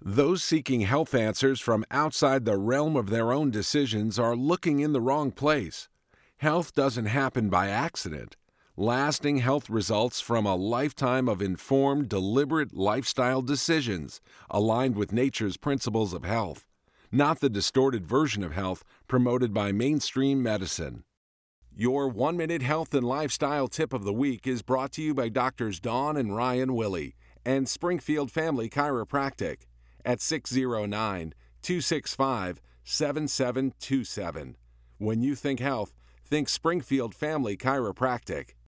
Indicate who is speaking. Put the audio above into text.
Speaker 1: Those seeking health answers from outside the realm of their own decisions are looking in the wrong place. Health doesn't happen by accident. Lasting health results from a lifetime of informed, deliberate lifestyle decisions aligned with nature's principles of health, not the distorted version of health promoted by mainstream medicine. Your 1-Minute Health and Lifestyle Tip of the Week is brought to you by Doctors Dawn and Ryan Willey and Springfield Family Chiropractic at 609-265-7727. When you think health, think Springfield Family Chiropractic.